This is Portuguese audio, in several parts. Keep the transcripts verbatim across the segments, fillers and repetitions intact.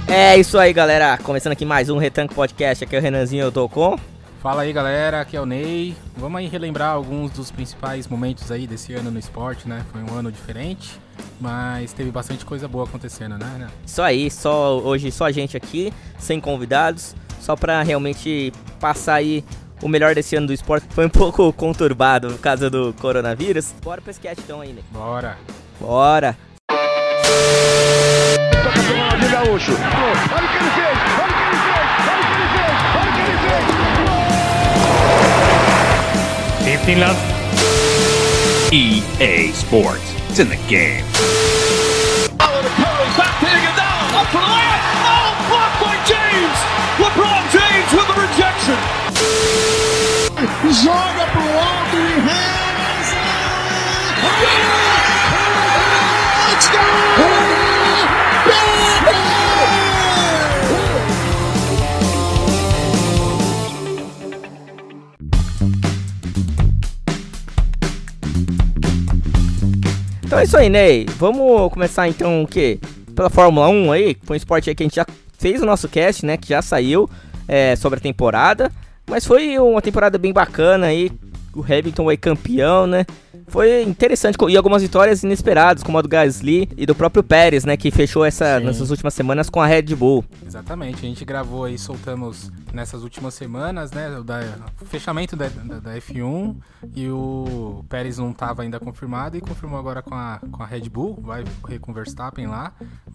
É isso aí, galera. Começando aqui mais um Retranco Podcast. Aqui é o Renanzinho, eu tô com... Fala aí, galera. Aqui é o Ney. Vamos aí relembrar alguns dos principais momentos aí desse ano no esporte, né? Foi um ano diferente, mas teve bastante coisa boa acontecendo, né? Isso aí, só, hoje só a gente aqui, sem convidados, só pra realmente passar aí o melhor desse ano do esporte. Foi um pouco conturbado por causa do coronavírus. Bora pra esse cast então aí, Ney. Bora. Bora. Toca pro Ronaldinho Gaúcho. Olha o que ele fez! Olha o que ele fez! Olha o que ele fez! Olha o que ele fez! fifteen love. E A Sports. It's in the game. Back to Iguodala, up for the layup. Oh, blocked by James. LeBron James with the rejection. Joga pro alto e reza! Então é isso aí, Ney. Vamos começar então o quê? Pela Fórmula um aí, foi um esporte aí que a gente já fez o nosso cast, né? Que já saiu é, sobre a temporada. Mas foi uma temporada bem bacana aí. O Hamilton foi campeão, né? Foi interessante, e algumas vitórias inesperadas, como a do Gasly e do próprio Pérez, né? Que fechou essa, nessas últimas semanas com a Red Bull. Exatamente, a gente gravou aí, soltamos nessas últimas semanas, né? O, da, o fechamento da, da, da F um, e o Pérez não estava ainda confirmado e confirmou agora com a, com a Red Bull, vai correr com o Verstappen lá.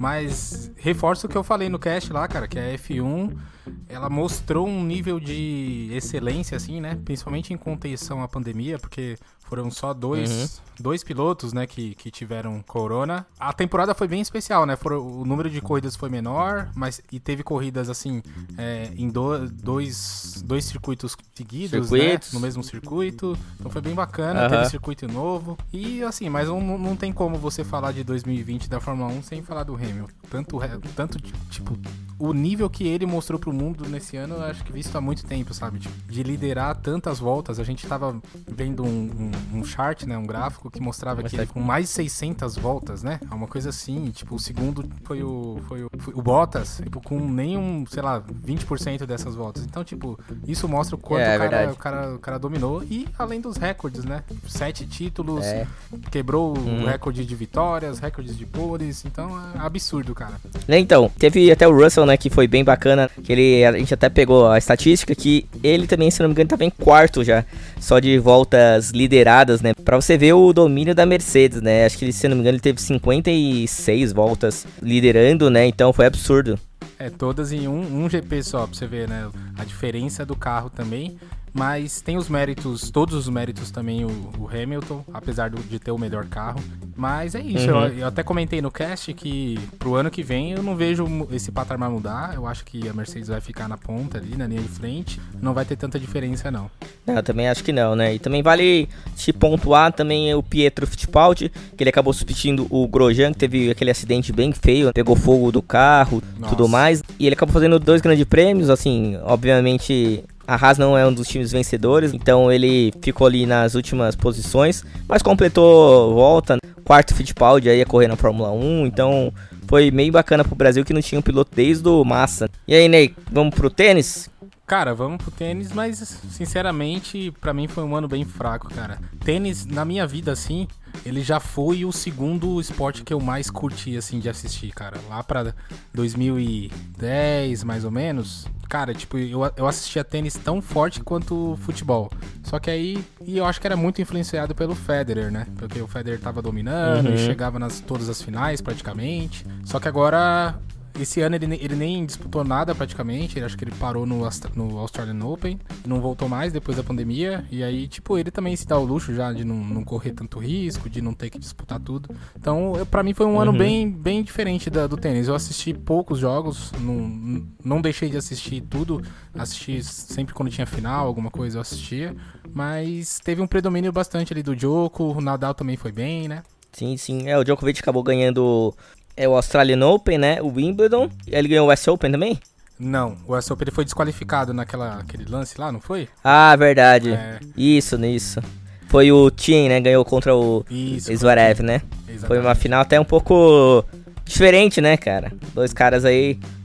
Mas reforço o que eu falei no cast lá, cara, que a F um, ela mostrou um nível de excelência, assim, né? Principalmente em contenção à pandemia, porque foram só dois, uhum. dois pilotos, né, que, que tiveram corona. A temporada foi bem especial, né? Foram, o número de corridas foi menor, mas e teve corridas, assim, é, em do, dois, dois circuitos seguidos, circuitos. Né? No mesmo circuito. Então foi bem bacana, uhum. Teve circuito novo. E, assim, mas não, não tem como você falar de dois mil e vinte da Fórmula um sem falar do Hamilton. Tanto, tanto tipo, o nível que ele mostrou pro mundo nesse ano, eu acho que visto há muito tempo, sabe? Tipo, de liderar tantas voltas. A gente tava vendo um, um, um chart, né? Um gráfico que mostrava Mas que ele com mais de seiscentas voltas, né? Uma coisa assim. Tipo, o segundo foi o, foi o, foi o Bottas, tipo, com nenhum, sei lá, vinte por cento dessas voltas. Então, tipo, isso mostra o quanto é, o, cara, o, cara, o cara dominou. E além dos recordes, né? Sete títulos, é. Quebrou hum. o recorde de vitórias, recordes de poles. Então, é absurdo, cara. Então, teve até o Russell, né? Que foi bem bacana. Que ele, a gente até pegou a estatística que ele também, se não me engano, tava em quarto já. Só de voltas lideradas, né? Pra você ver o domínio da Mercedes, né? Acho que, se não me engano, ele teve cinquenta e seis voltas liderando, né? Então foi absurdo. É, todas em um, um G P só, pra você ver, né? A diferença do carro também. Mas tem os méritos, todos os méritos também o, o Hamilton, apesar do, de ter o melhor carro. Mas é isso, uhum. eu, eu até comentei no cast que pro ano que vem eu não vejo esse patamar mudar. Eu acho que a Mercedes vai ficar na ponta ali, na linha de frente. Não vai ter tanta diferença, não. Não, eu também acho que não, né? E também vale te pontuar também o Pietro Fittipaldi, que ele acabou substituindo o Grosjean, que teve aquele acidente bem feio, pegou fogo do carro, Nossa. tudo mais. E ele acabou fazendo dois grandes prêmios, assim, obviamente... A Haas não é um dos times vencedores, então ele ficou ali nas últimas posições, mas completou volta, quarto Fittipaldi aí a correr na Fórmula um, então foi meio bacana pro Brasil que não tinha um piloto desde o Massa. E aí, Ney, vamos pro tênis? Cara, vamos pro tênis, mas sinceramente, pra mim foi um ano bem fraco, cara. Tênis, na minha vida, assim, ele já foi o segundo esporte que eu mais curti, assim, de assistir, cara. Lá pra dois mil e dez, mais ou menos, cara, tipo, eu, eu assistia tênis tão forte quanto futebol. Só que aí, e eu acho que era muito influenciado pelo Federer, né? Porque o Federer tava dominando uhum. e chegava nas todas as finais, praticamente. Só que agora... Esse ano ele, ele nem disputou nada praticamente, ele acho que ele parou no, no Australian Open, não voltou mais depois da pandemia, e aí, tipo, ele também se dá o luxo já de não, não correr tanto risco, de não ter que disputar tudo. Então, eu, pra mim foi um uhum. ano bem, bem diferente da, do tênis. Eu assisti poucos jogos, não, não deixei de assistir tudo, assisti sempre quando tinha final, alguma coisa eu assistia, mas teve um predomínio bastante ali do Djoko, o Nadal também foi bem, né? Sim, sim, é, o Djokovic acabou ganhando... É o Australian Open, né? O Wimbledon. Ele ganhou o U S Open também? Não, o U S Open ele foi desqualificado naquela aquele lance lá, não foi? Ah, verdade. É. Isso, nisso. Foi o Thiem, né? Ganhou contra o Zverev, né? Exatamente. Foi uma final até um pouco diferente, né, cara? Dois caras aí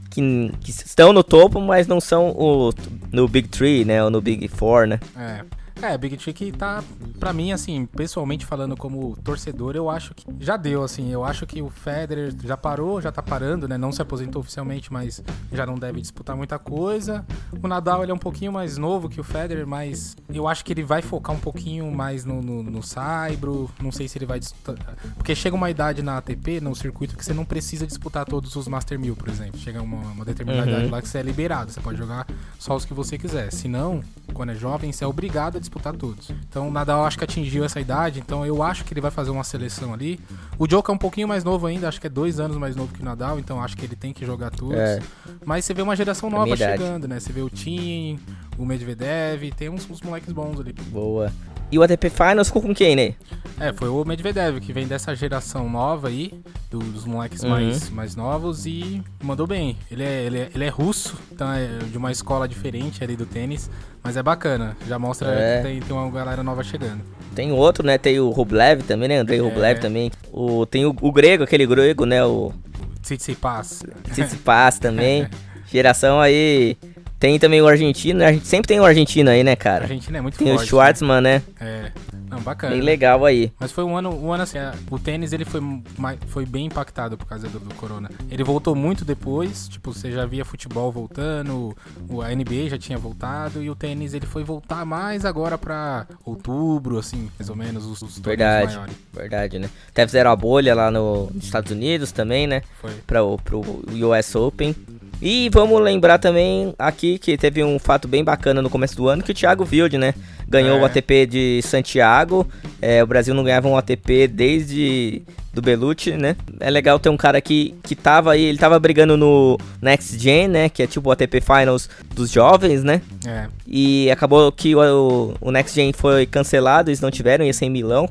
que, que estão no topo, mas não são o, no Big Three, né? Ou no Big Four, né? É. É, Big Three que tá, pra mim, assim, pessoalmente falando como torcedor, eu acho que já deu, assim, eu acho que o Federer já parou, já tá parando, né, não se aposentou oficialmente, mas já não deve disputar muita coisa. O Nadal, ele é um pouquinho mais novo que o Federer, mas eu acho que ele vai focar um pouquinho mais no, no, no saibro, não sei se ele vai disputar, porque chega uma idade na A T P, no circuito, que você não precisa disputar todos os Master mil, por exemplo, chega uma, uma determinada uhum. idade lá que você é liberado, você pode jogar só os que você quiser, se não, quando é jovem, você é obrigado a disputar todos. Então o Nadal acho que atingiu essa idade, então eu acho que ele vai fazer uma seleção ali. O Djokovic é um pouquinho mais novo ainda, acho que é dois anos mais novo que o Nadal, então acho que ele tem que jogar todos. É. Mas você vê uma geração nova chegando, né? Você vê o Thiem, o Medvedev, tem uns, uns moleques bons ali. Boa. E o A T P Finals ficou com quem, né? É, foi o Medvedev, que vem dessa geração nova aí, do, dos moleques uhum. mais, mais novos, e mandou bem. Ele é, ele, é, ele é russo, então é de uma escola diferente ali do tênis, mas é bacana, já mostra é. que tem, tem uma galera nova chegando. Tem outro, né? Tem o Rublev também, né? Andrei é. Rublev também. O, tem o, o grego, aquele grego, né? O Tsitsipas. Tsitsipas também. Geração aí... Tem também o argentino, a gente sempre tem o argentino aí, né, cara? A Argentina é muito tem forte. Tem o Schwartzman, né? né? É, não, bacana. Bem legal aí. Mas foi um ano, um ano assim, o tênis ele foi, foi bem impactado por causa do, do corona. Ele voltou muito depois, tipo, você já via futebol voltando, o, a N B A já tinha voltado, e o tênis ele foi voltar mais agora pra outubro, assim, mais ou menos, os, os Verdade, maiores. Verdade, né? Até fizeram a bolha lá no, nos Estados Unidos também, né? Foi. Pra, pro U S Open. E vamos lembrar também aqui que teve um fato bem bacana no começo do ano, que o Thiago Wilde, né, ganhou é. o A T P de Santiago. É, o Brasil não ganhava um A T P desde do Belucci, né? É legal ter um cara que, que tava aí, ele tava brigando no Next Gen, né, que é tipo o A T P Finals dos jovens, né? É. E acabou que o, o Next Gen foi cancelado, eles não tiveram, ia ser em Milão.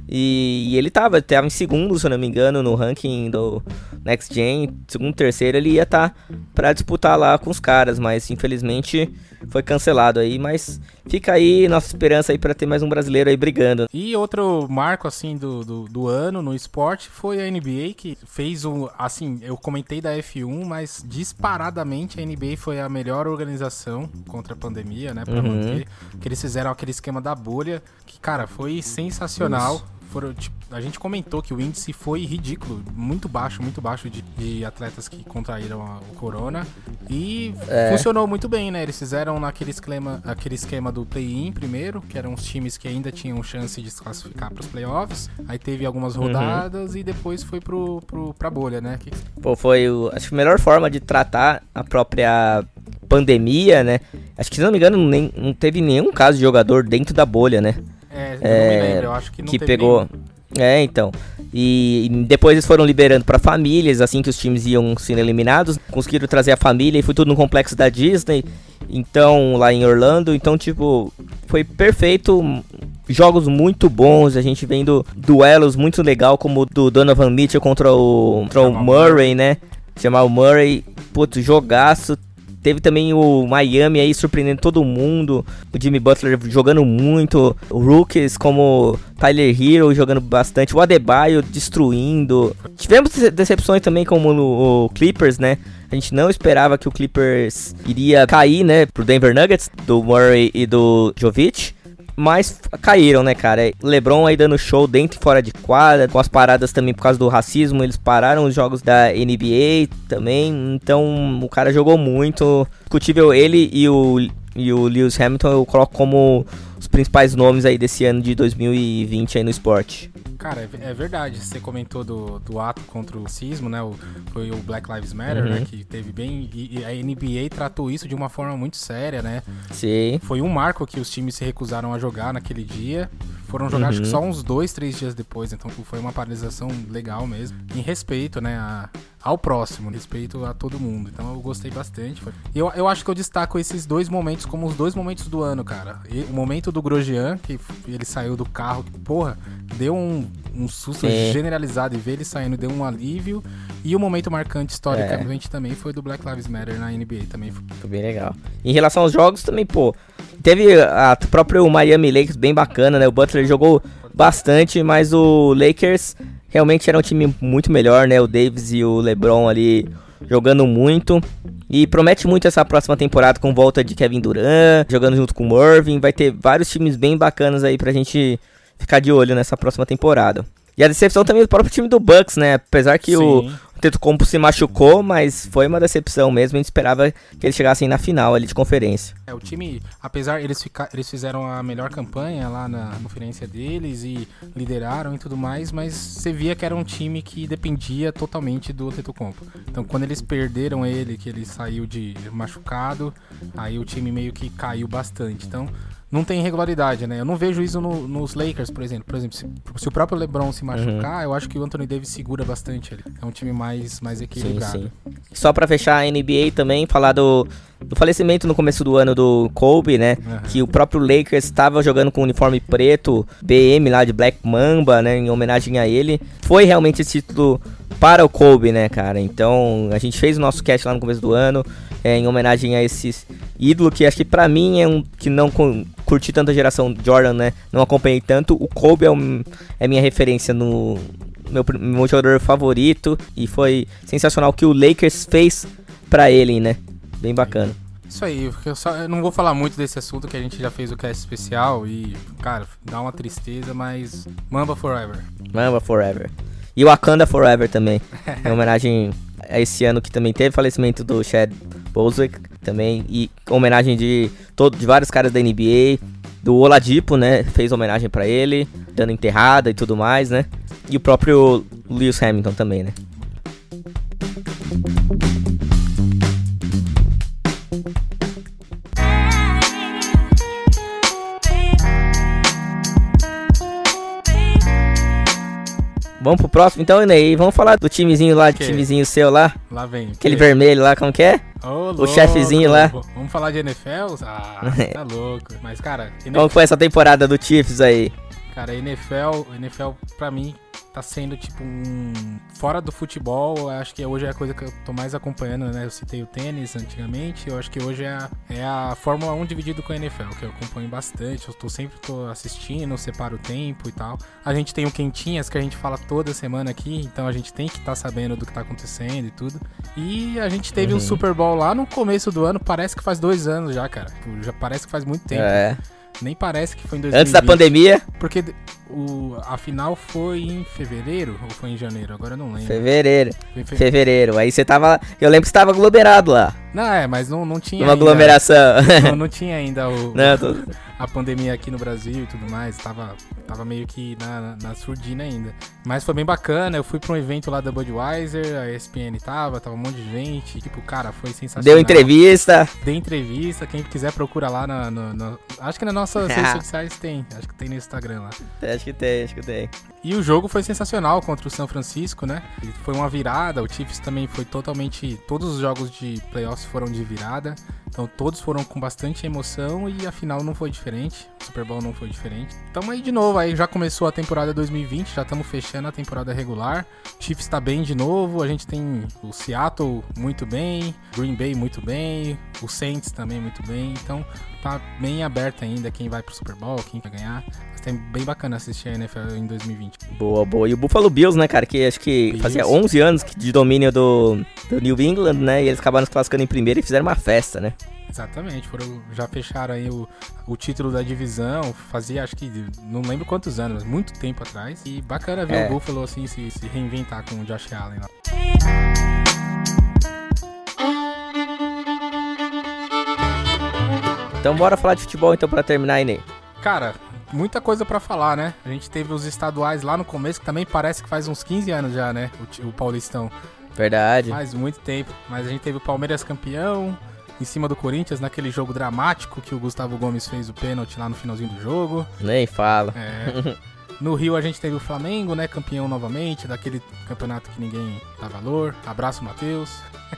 E, e ele tava, tava em segundo, se eu não me engano, no ranking do Next Gen, segundo, terceiro, ele ia estar tá pra disputar lá com os caras, mas infelizmente foi cancelado aí, mas fica aí nossa esperança aí pra ter mais um brasileiro aí brigando. E outro marco, assim, do, do, do ano no esporte foi a N B A, que fez um, assim, eu comentei da F um, mas disparadamente a N B A foi a melhor organização contra a pandemia, né, pra uhum. manter, que eles fizeram aquele esquema da bolha, que, cara, foi sensacional. Isso. Foram, tipo, a gente comentou que o índice foi ridículo, muito baixo, muito baixo de, de atletas que contraíram a, o corona, e é. funcionou muito bem, né? Eles fizeram naquele esquema, aquele esquema do play-in primeiro, que eram os times que ainda tinham chance de se classificar para os playoffs, aí teve algumas rodadas uhum. e depois foi pro, pro, pra bolha, né? Que... Pô, foi o, acho que a melhor forma de tratar a própria pandemia, né? Acho que, se não me engano, nem, não teve nenhum caso de jogador dentro da bolha, né? É, eu é, não me lembro, eu acho que não que teve pegou. nenhum. É, então. E, e depois eles foram liberando pra famílias, assim que os times iam sendo eliminados. Conseguiram trazer a família e foi tudo no complexo da Disney. Então, lá em Orlando. Então, tipo, foi perfeito. Jogos muito bons. A gente vendo duelos muito legal, como o do Donovan Mitchell contra o, contra o Murray, né? Chamar o Murray. Putz, jogaço. Teve também o Miami aí surpreendendo todo mundo. O Jimmy Butler jogando muito. O Rookies como Tyler Hero jogando bastante. O Adebayo destruindo. Tivemos decepções também como o Clippers, né? A gente não esperava que o Clippers iria cair, né? Pro Denver Nuggets, do Murray e do Jovic. Mas caíram, né, cara? LeBron aí dando show dentro e fora de quadra, com as paradas também por causa do racismo. Eles pararam os jogos da N B A também. Então o cara jogou muito. Discutível ele e o, e o Lewis Hamilton eu coloco como os principais nomes aí desse ano de dois mil e vinte aí no esporte. Cara, é, é verdade, você comentou do, do ato contra o racismo, né, o, foi o Black Lives Matter, uhum. né, que teve bem, e, e a N B A tratou isso de uma forma muito séria, né. Sim. Foi um marco que os times se recusaram a jogar naquele dia, foram jogar uhum. acho que só uns dois, três dias depois, então foi uma paralisação legal mesmo, em respeito, né, a, ao próximo, respeito a todo mundo, então eu gostei bastante. Eu, eu acho que eu destaco esses dois momentos como os dois momentos do ano, cara. E, o momento do Grosjean, que ele saiu do carro, que, porra, deu um, um susto Sim. generalizado, e ver ele saindo deu um alívio. E o momento marcante historicamente é. também foi do Black Lives Matter na N B A também. Foi bem legal. Em relação aos jogos também, pô, teve a própria Miami Lakers bem bacana, né? O Butler jogou bastante, mas o Lakers realmente era um time muito melhor, né? O Davis e o LeBron ali jogando muito. E promete muito essa próxima temporada com volta de Kevin Durant, jogando junto com o Irving. Vai ter vários times bem bacanas aí pra gente ficar de olho nessa próxima temporada. E a decepção também do próprio time do Bucks, né? Apesar que Sim. o Antetokounmpo se machucou, mas foi uma decepção mesmo. A gente esperava que eles chegassem na final ali de conferência. É, o time, apesar eles ficar, eles fizeram a melhor campanha lá na conferência deles e lideraram e tudo mais, mas você via que era um time que dependia totalmente do Antetokounmpo. Então, quando eles perderam ele, que ele saiu de machucado, aí o time meio que caiu bastante. Então, não tem regularidade, né? Eu não vejo isso no, nos Lakers, por exemplo. Por exemplo, se, se o próprio LeBron se machucar, uhum. eu acho que o Anthony Davis segura bastante ali. É um time mais, mais equilibrado. Sim, sim. Só pra fechar a N B A também, falar do, do falecimento no começo do ano do Kobe, né? Uhum. Que o próprio Lakers estava jogando com o uniforme preto, B M lá de Black Mamba, né? Em homenagem a ele. Foi realmente esse título para o Kobe, né, cara? Então, a gente fez o nosso cast lá no começo do ano, é, em homenagem a esses ídolos que acho que pra mim é um que não com, curti tanto a geração Jordan, né? Não acompanhei tanto. O Kobe é, um, é minha referência no meu, meu jogador favorito e foi sensacional o que o Lakers fez pra ele, né? Bem bacana. Isso aí, eu, só, eu não vou falar muito desse assunto que a gente já fez o cast especial e, cara, dá uma tristeza, mas Mamba Forever. Mamba Forever. E o Wakanda Forever também, em homenagem a esse ano que também teve falecimento do Chad Boswick também, e homenagem de, todo, de vários caras da N B A, do Oladipo, né, fez homenagem pra ele, dando enterrada e tudo mais, né, e o próprio Lewis Hamilton também, né. Vamos pro próximo então, Inei. Vamos falar do timezinho lá, okay. timezinho seu lá. Lá vem. Aquele vermelho lá, como que é? Oh, o chefezinho lá. Vamos falar de N F L? Ah, tá louco. Mas, cara... N F L... Como foi essa temporada do Chiefs aí? Cara, N F L, N F L pra mim tá sendo tipo um... Fora do futebol, acho que hoje é a coisa que eu tô mais acompanhando, né? Eu citei o tênis antigamente, eu acho que hoje é a, é a Fórmula um dividido com a N F L, que eu acompanho bastante, eu tô sempre tô assistindo, separo o tempo e tal. A gente tem o Quentinhas, que a gente fala toda semana aqui, então a gente tem que estar tá sabendo do que tá acontecendo e tudo. E a gente teve uhum. um Super Bowl lá no começo do ano, parece que faz dois anos já, cara. Já parece que faz muito tempo. É. Nem parece que foi em dois mil e vinte. Antes da pandemia? Porque o, a final foi em fevereiro ou foi em janeiro? Agora eu não lembro. Fevereiro. Fe... Fevereiro. Aí você tava... Eu lembro que você tava aglomerado lá. Não, é, mas não, não tinha Uma ainda... aglomeração. Não, não tinha ainda o, não, tô... a pandemia aqui no Brasil e tudo mais. Tava, tava meio que na, na surdina ainda. Mas foi bem bacana. Eu fui pra um evento lá da Budweiser, a E S P N tava, tava um monte de gente. Tipo, cara, foi sensacional. Deu entrevista. Deu entrevista. Quem quiser procura lá na... No, no... Acho que nas nossas redes sociais tem. Acho que tem no Instagram lá. Acho que tem, acho que tem. E o jogo foi sensacional contra o São Francisco, né? Foi uma virada. O Chiefs também foi totalmente... Todos os jogos de playoffs foram de virada. Então todos foram com bastante emoção e a final não foi diferente. O Super Bowl não foi diferente. Então aí de novo, aí já começou a temporada dois mil e vinte, já estamos fechando a temporada regular. O Chiefs tá bem de novo, a gente tem o Seattle muito bem, Green Bay muito bem, o Saints também muito bem. Então tá bem aberto ainda quem vai pro Super Bowl, quem vai ganhar. Mas é bem bacana assistir a N F L em dois mil e vinte. Boa, boa. E o Buffalo Bills, né, cara, que acho que Bills. Fazia onze anos de domínio do, do New England, né, e eles acabaram se classificando em primeiro e fizeram uma festa, né. Exatamente, foram, já fecharam aí o, o título da divisão, fazia acho que, não lembro quantos anos, mas muito tempo atrás. E bacana ver é. o Buffalo assim se, se reinventar com o Josh Allen lá. Então bora falar de futebol então pra terminar, Inê. Cara, muita coisa pra falar, né? A gente teve os estaduais lá no começo, que também parece que faz uns quinze anos já, né? O, o Paulistão. Verdade. Faz muito tempo, mas a gente teve o Palmeiras campeão, em cima do Corinthians, naquele jogo dramático que o Gustavo Gomes fez o pênalti lá no finalzinho do jogo. Nem fala. É. No Rio a gente teve o Flamengo, né, campeão novamente, daquele campeonato que ninguém dá valor. Abraço, Matheus.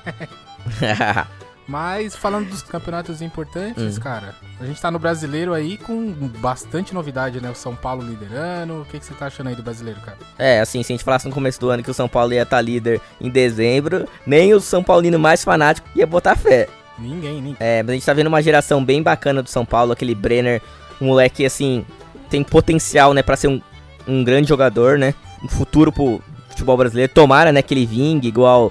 Mas falando dos campeonatos importantes, hum. cara, a gente tá no Brasileiro aí com bastante novidade, né? O São Paulo liderando. O que, que você tá achando aí do Brasileiro, cara? É, assim, se a gente falasse no começo do ano que o São Paulo ia estar líder em dezembro, nem o São Paulino mais fanático ia botar fé. Ninguém, ninguém. É, mas a gente tá vendo uma geração bem bacana do São Paulo, aquele Brenner, um moleque, assim, tem potencial, né, pra ser um, um grande jogador, né, um futuro pro futebol brasileiro. Tomara, né, que ele vingue igual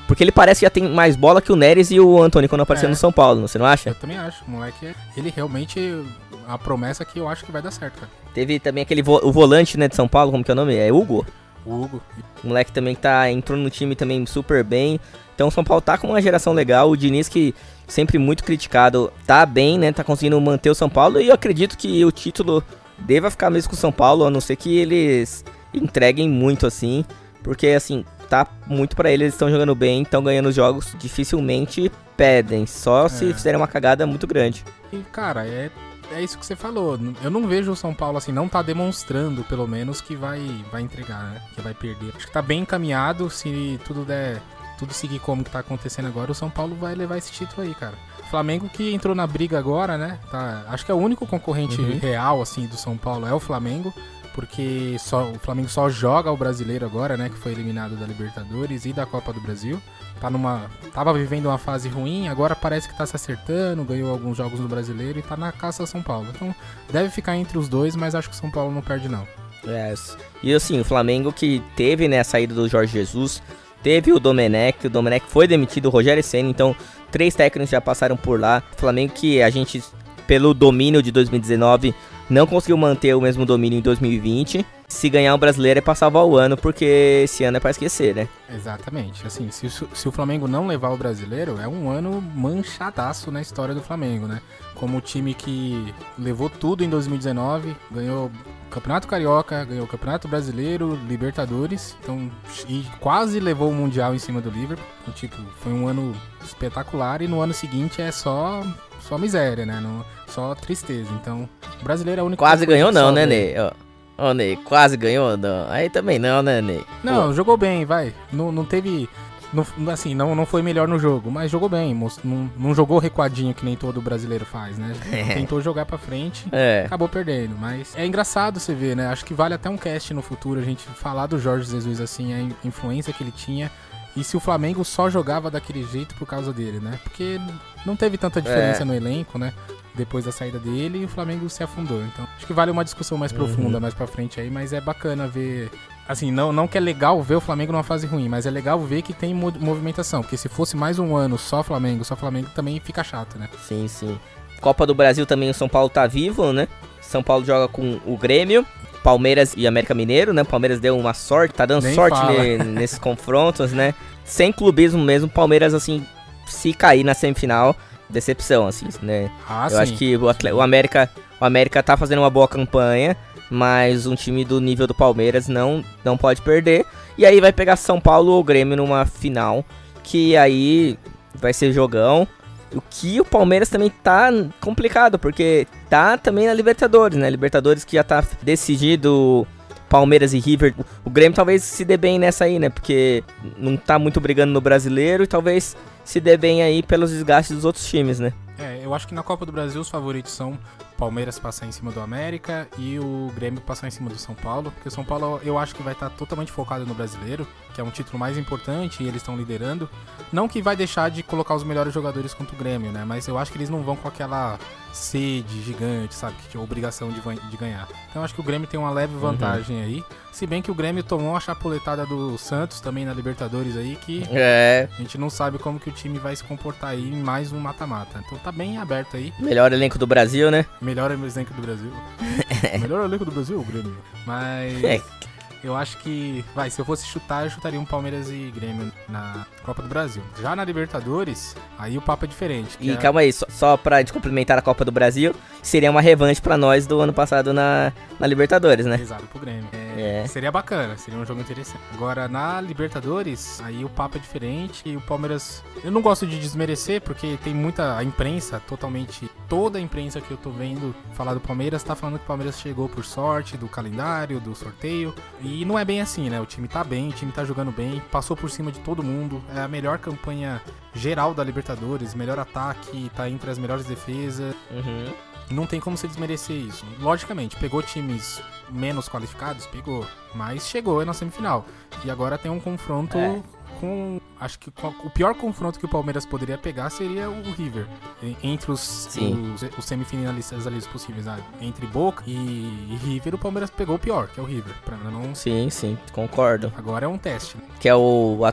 Porque ele parece que já tem mais bola que o Neres e o Antony quando apareceu É. no São Paulo, você não acha? Eu também acho. O moleque, ele realmente é a promessa que eu acho que vai dar certo, cara. Teve também aquele vo- o volante, né, de São Paulo, como que é o nome? É Hugo? O Hugo. O moleque também que tá, entrou no time também super bem. Então o São Paulo tá com uma geração legal. O Diniz, que sempre muito criticado, tá bem, né? Tá conseguindo manter o São Paulo. E eu acredito que o título deva ficar mesmo com o São Paulo, a não ser que eles entreguem muito assim. Porque, assim, tá muito pra eles, eles estão jogando bem, estão ganhando os jogos, dificilmente pedem. Só É. se fizerem uma cagada muito grande. E, cara, é, é isso que você falou. Eu não vejo o São Paulo, assim, não tá demonstrando, pelo menos, que vai, vai entregar, né? Que vai perder. Acho que tá bem encaminhado. Se tudo der, tudo seguir como que tá acontecendo agora, o São Paulo vai levar esse título aí, cara. O Flamengo que entrou na briga agora, né? Tá, acho que é o único concorrente Uhum. real, assim, do São Paulo é o Flamengo. Porque só, o Flamengo só joga o Brasileiro agora, né? Que foi eliminado da Libertadores e da Copa do Brasil. Tá numa, tava vivendo uma fase ruim, agora parece que tá se acertando, ganhou alguns jogos no Brasileiro e tá na caça São Paulo. Então deve ficar entre os dois, mas acho que o São Paulo não perde não. É, e assim, o Flamengo que teve, né, a saída do Jorge Jesus, teve o Domenech, o Domenech foi demitido, o Rogério Ceni, então três técnicos já passaram por lá. O Flamengo que a gente, pelo domínio de dois mil e dezenove, não conseguiu manter o mesmo domínio em dois mil e vinte. Se ganhar o Brasileiro é pra salvar o ano, porque esse ano é pra esquecer, né? Exatamente. Assim, se, o- se o Flamengo não levar o Brasileiro, é um ano manchadaço na história do Flamengo, né? Como o time que levou tudo em dois mil e dezenove, ganhou o Campeonato Carioca, ganhou o Campeonato Brasileiro, Libertadores, então, e quase levou o Mundial em cima do Liverpool. Então, tipo, foi um ano espetacular e no ano seguinte é só, só miséria, né? No- só tristeza. Então, o Brasileiro é o único... Quase ganhou não, né, sobe. Ney? Ó, ó, Ney, quase ganhou não. Aí também não, né, Ney? Não, jogou bem, vai. Não, não teve... Não, assim, não, não foi melhor no jogo, mas jogou bem. mos- Não, não jogou recuadinho que nem todo brasileiro faz, né? Tentou jogar pra frente, É. acabou perdendo. Mas é engraçado você ver, né? Acho que vale até um cast no futuro a gente falar do Jorge Jesus, assim, a in- influência que ele tinha. E se o Flamengo só jogava daquele jeito por causa dele, né? Porque não teve tanta diferença É. no elenco, né? Depois da saída dele, e o Flamengo se afundou. Então, acho que vale uma discussão mais profunda mais pra frente aí, mas é bacana ver. Assim, não, não que é legal ver o Flamengo numa fase ruim, mas é legal ver que tem mo- movimentação. Porque se fosse mais um ano só Flamengo, só Flamengo, também fica chato, né? Sim, sim. Copa do Brasil também, o São Paulo tá vivo, né? São Paulo joga com o Grêmio, Palmeiras e América Mineiro, né? Palmeiras deu uma sorte, tá dando Nem sorte fala. ne- nesses confrontos, né? Sem clubismo mesmo, Palmeiras, assim, se cair na semifinal, decepção, assim, né? Ah, Eu acho que o, atle- o América, o América tá fazendo uma boa campanha, mas um time do nível do Palmeiras não, não pode perder. E aí vai pegar São Paulo ou Grêmio numa final, que aí vai ser jogão. O que o Palmeiras também tá complicado, porque tá também na Libertadores, né? Libertadores que já tá decidido, Palmeiras e River. O Grêmio talvez se dê bem nessa aí, né? Porque não tá muito brigando no Brasileiro e talvez se dê bem aí pelos desgastes dos outros times, né? É, eu acho que na Copa do Brasil os favoritos são Palmeiras passar em cima do América e o Grêmio passar em cima do São Paulo, porque o São Paulo eu acho que vai estar totalmente focado no Brasileiro, que é um título mais importante e eles estão liderando. Não que vai deixar de colocar os melhores jogadores contra o Grêmio, né? Mas eu acho que eles não vão com aquela sede gigante, sabe? Que tinha obrigação de, van- de ganhar. Então eu acho que o Grêmio tem uma leve vantagem aí. Se bem que o Grêmio tomou uma chapuletada do Santos também na Libertadores aí, que É, a gente não sabe como que o time vai se comportar aí em mais um mata-mata. Então tá bem aberto aí. melhor elenco do Brasil, né? Melhor elenco do Brasil. Melhor elenco do Brasil, Grêmio. Mas É. eu acho que, vai, se eu fosse chutar, eu chutaria um Palmeiras e Grêmio na Copa do Brasil. Já na Libertadores, aí o papo é diferente. que E é- calma aí, só, só pra gente complementar a Copa do Brasil, seria uma revanche pra nós do ano passado na, na Libertadores, né? Pesado pro Grêmio. É, É. Seria bacana, seria um jogo interessante. Agora, na Libertadores, aí o papo é diferente e o Palmeiras... Eu não gosto de desmerecer, porque tem muita... A imprensa, totalmente... Toda a imprensa que eu tô vendo falar do Palmeiras tá falando que o Palmeiras chegou por sorte, do calendário, do sorteio. E não é bem assim, né? O time tá bem, o time tá jogando bem, passou por cima de todo mundo. É a melhor campanha geral da Libertadores, melhor ataque, tá entre as melhores defesas. Uhum. Não tem como você desmerecer isso. Logicamente, pegou times menos qualificados? Pegou. Mas chegou na semifinal. E agora tem um confronto É. com... Acho que com- o pior confronto que o Palmeiras poderia pegar seria o River. E- Entre os, Sim. os, os semifinalistas ali possíveis. Sabe? Entre Boca e, e River, o Palmeiras pegou o pior, que é o River. Pra não... Sim, sim, concordo. Agora é um teste. Né? Que é o, a-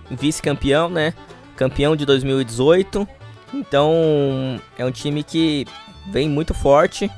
vice-campeão, né? Campeão de dois mil e dezoito. Então, é um time que vem muito forte.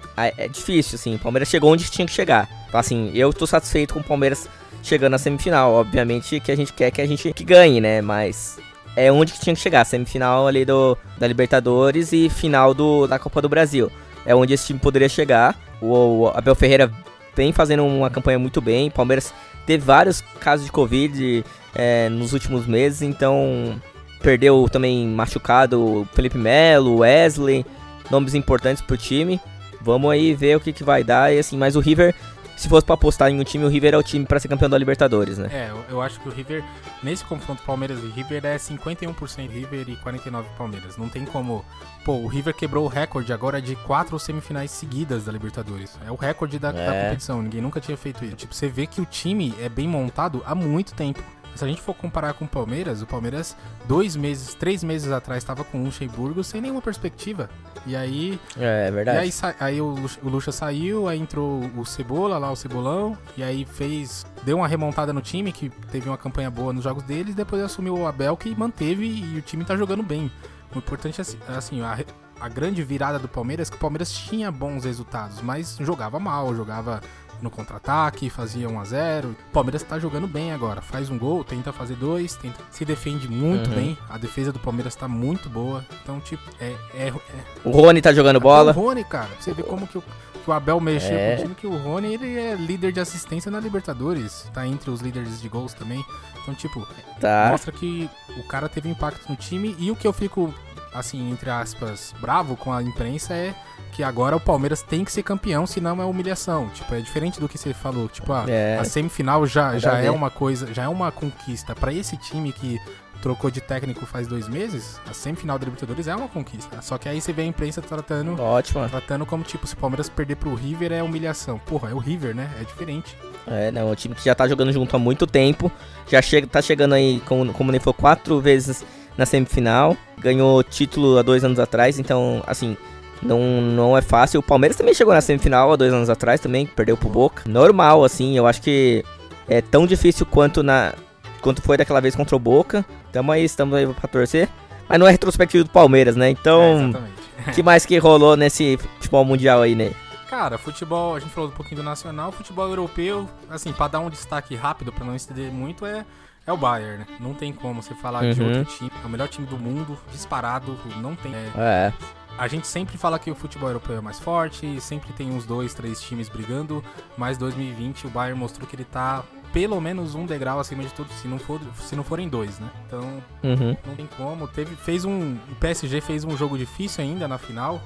É difícil, assim. O Palmeiras chegou onde tinha que chegar. Então, assim, eu tô satisfeito com o Palmeiras chegando na semifinal. Obviamente que a gente quer que a gente que ganhe, né? Mas é onde que tinha que chegar. Semifinal ali do, da Libertadores e final do, da Copa do Brasil. É onde esse time poderia chegar. O, o Abel Ferreira vem fazendo uma campanha muito bem. O Palmeiras teve vários casos de Covid é, nos últimos meses. Então, perdeu também machucado o Felipe Melo, Wesley. Nomes importantes pro time. Vamos aí ver o que, que vai dar. E assim, mas o River, se fosse pra apostar em um time, o River é o time pra ser campeão da Libertadores, né? É, eu, eu acho que o River, nesse confronto Palmeiras e River, é cinquenta e um por cento River e quarenta e nove por cento Palmeiras. Não tem como... Pô, o River quebrou o recorde agora de quatro semifinais seguidas da Libertadores. É o recorde da, É. da competição, ninguém nunca tinha feito isso. Tipo, você vê que o time é bem montado há muito tempo. Se a gente for comparar com o Palmeiras, o Palmeiras, dois meses, três meses atrás, estava com o Luxemburgo sem nenhuma perspectiva. E aí... É, é verdade. E aí, sa- aí o, Luxa, o Luxa saiu, aí entrou o Cebola lá, o Cebolão, e aí fez... Deu uma remontada no time, que teve uma campanha boa nos jogos deles, depois assumiu o Abel, que manteve, e o time tá jogando bem. O importante é, assim, assim a, a grande virada do Palmeiras, que o Palmeiras tinha bons resultados, mas jogava mal, jogava... no contra-ataque, fazia um a zero. O Palmeiras tá jogando bem agora. Faz um gol, tenta fazer dois, tenta... se defende muito Uhum. bem. A defesa do Palmeiras tá muito boa. Então, tipo, é... é, é... O Rony tá jogando bola. O Rony, cara. Você vê como que o, que o Abel mexeu É. com o time, que o Rony, ele é líder de assistência na Libertadores. Tá entre os líderes de gols também. Então, tipo, Tá. mostra que o cara teve impacto no time. E o que eu fico, assim, entre aspas, bravo com a imprensa é que agora o Palmeiras tem que ser campeão, senão é humilhação. Tipo, é diferente do que você falou. Tipo, a, É. a semifinal já, Nada já a é ver. uma coisa, já é uma conquista. Pra esse time que trocou de técnico faz dois meses, a semifinal da Libertadores é uma conquista. Só que aí você vê a imprensa tratando, Ótimo. tratando como, tipo, se o Palmeiras perder pro River é humilhação. Porra, é o River, né? É diferente. É, não, é um time que já tá jogando junto há muito tempo. Já chega, tá chegando aí, como, como nem falou, quatro vezes na semifinal. Ganhou título há dois anos atrás, então, assim... Não, não é fácil. O Palmeiras também chegou na semifinal há dois anos atrás também, perdeu pro Boca. Normal, assim, eu acho que é tão difícil quanto, na, quanto foi daquela vez contra o Boca. Tamo aí, estamos aí pra torcer. Mas não é retrospectivo do Palmeiras, né? É, Então, exatamente. o que mais que rolou nesse futebol mundial aí, né? Cara, futebol, a gente falou um pouquinho do nacional, futebol europeu, assim, pra dar um destaque rápido, pra não estender muito, é, é o Bayern, né? Não tem como você falar de Uhum. outro time. É o melhor time do mundo, disparado, não tem... é, É, a gente sempre fala que o futebol europeu é mais forte, sempre tem uns dois, três times brigando, mas dois mil e vinte o Bayern mostrou que ele tá pelo menos um degrau acima de todos, se não, for, se não forem dois, né? Então, uhum. não tem como. Teve, fez um, o P S G fez um jogo difícil ainda na final,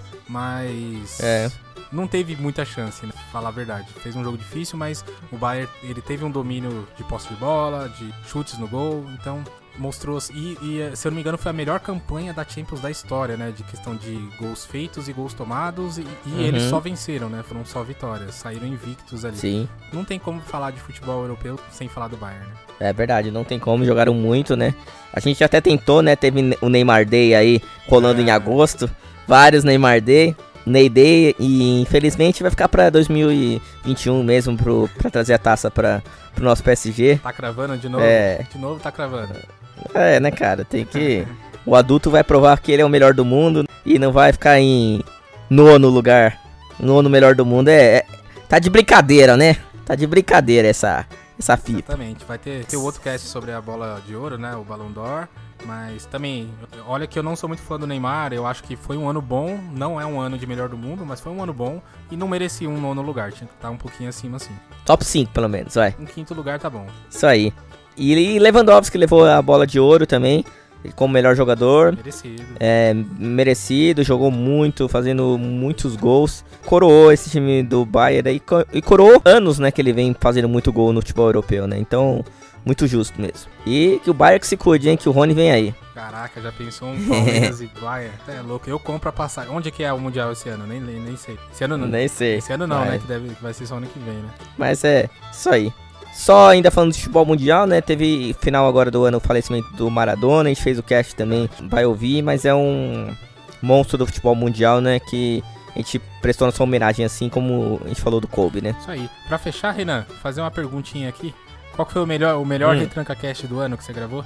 mas É. não teve muita chance, né? Falar a verdade. Fez um jogo difícil, mas o Bayern ele teve um domínio de posse de bola, de chutes no gol, então mostrou. E, e se eu não me engano, foi a melhor campanha da Champions da história, né? De questão de gols feitos e gols tomados. E, e Uhum. eles só venceram, né? Foram só vitórias. Saíram invictos ali. Sim. Não tem como falar de futebol europeu sem falar do Bayern, né? É verdade, não tem como, jogaram muito, né? A gente até tentou, né? Teve o Neymar Day aí rolando É. em agosto. Vários Neymar Day, Ney Day, e infelizmente vai ficar pra dois mil e vinte e um mesmo pro, pra trazer a taça pra, pro nosso P S G. Tá cravando de novo? É. De novo tá cravando. É, né, cara? Tem que. O adulto vai provar que ele é o melhor do mundo e não vai ficar em nono lugar. Nono melhor do mundo é. é- tá de brincadeira, né? Tá de brincadeira essa, essa FIFA. Exatamente. Vai ter, ter outro cast sobre a bola de ouro, né? O Ballon d'Or. Mas também, olha que eu não sou muito fã do Neymar. Eu acho que foi um ano bom. Não é um ano de melhor do mundo, mas foi um ano bom. E não merecia um nono lugar. Tinha que estar um pouquinho acima, assim. Top cinco, pelo menos, vai. Um quinto lugar tá bom. Isso aí. E e Lewandowski levou a bola de ouro também, como melhor jogador. Merecido. É, merecido, jogou muito, fazendo muitos gols. Coroou esse time do Bayern aí, co- e coroou anos, né, que ele vem fazendo muito gol no futebol europeu, né? Então, muito justo mesmo. E que o Bayern que se cuide, hein, que o Rony vem aí. Caraca, já pensou um Palmeiras e Bayern? É louco. Eu compro a passagem. Onde que é o Mundial esse ano? Nem, nem, nem sei. Esse ano não. Nem sei. Esse ano não, Vai. né? Que deve, vai ser só ano que vem, né? Mas é, isso aí. Só ainda falando de futebol mundial, né? Teve final agora do ano o falecimento do Maradona. A gente fez o cast também, vai ouvir. Mas é um monstro do futebol mundial, né? Que a gente prestou nossa homenagem, assim como a gente falou do Kobe, né? Isso aí. Pra fechar, Renan, fazer uma perguntinha aqui. Qual que foi o melhor, o melhor Hum. Retranca Cast do ano que você gravou?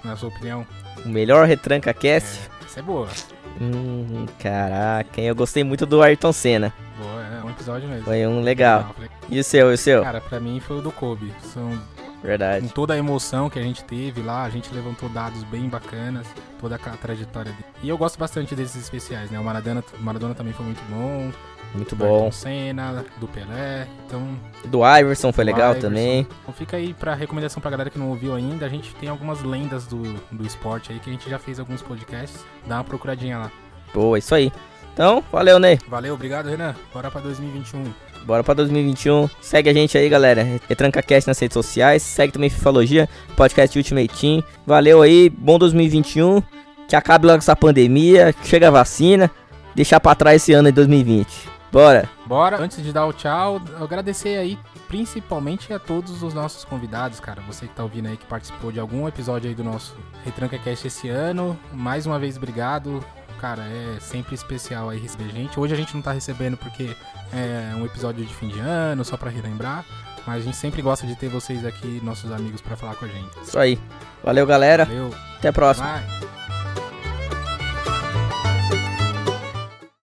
na sua opinião? O melhor Retranca Cast? É, essa é boa. Hum, caraca, eu gostei muito do Ayrton Senna. Boa, é um episódio mesmo. Foi um legal. legal. E o seu, e o seu? Cara, pra mim foi o do Kobe. São... Verdade. Com toda a emoção que a gente teve lá, a gente levantou dados bem bacanas, toda a trajetória dele. E eu gosto bastante desses especiais, né? O Maradona, o Maradona também foi muito bom. Muito do bom. Ayrton Senna, do Pelé, então... Do Iverson foi do legal Iverson. também. Então fica aí pra recomendação pra galera que não ouviu ainda, a gente tem algumas lendas do, do esporte aí, que a gente já fez alguns podcasts, dá uma procuradinha lá. Boa, isso aí. Então, valeu, Ney. Valeu, obrigado, Renan. Bora pra dois mil e vinte e um. Bora pra dois mil e vinte e um. Segue a gente aí, galera. RetrancaCast nas redes sociais. Segue também Fifalogia, podcast Ultimate Team. Valeu aí, bom dois mil e vinte e um. Que acabe logo essa pandemia, que chega a vacina. Deixar pra trás esse ano de dois mil e vinte. Bora. Bora. Antes de dar o tchau, eu agradecer aí principalmente a todos os nossos convidados, cara. Você que tá ouvindo aí, que participou de algum episódio aí do nosso RetrancaCast esse ano. Mais uma vez, obrigado. Cara, é sempre especial aí receber gente. Hoje a gente não tá recebendo porque é um episódio de fim de ano, só pra relembrar. Mas a gente sempre gosta de ter vocês aqui, nossos amigos, pra falar com a gente. Isso aí. Valeu, galera. Valeu. Até a próxima. Vai.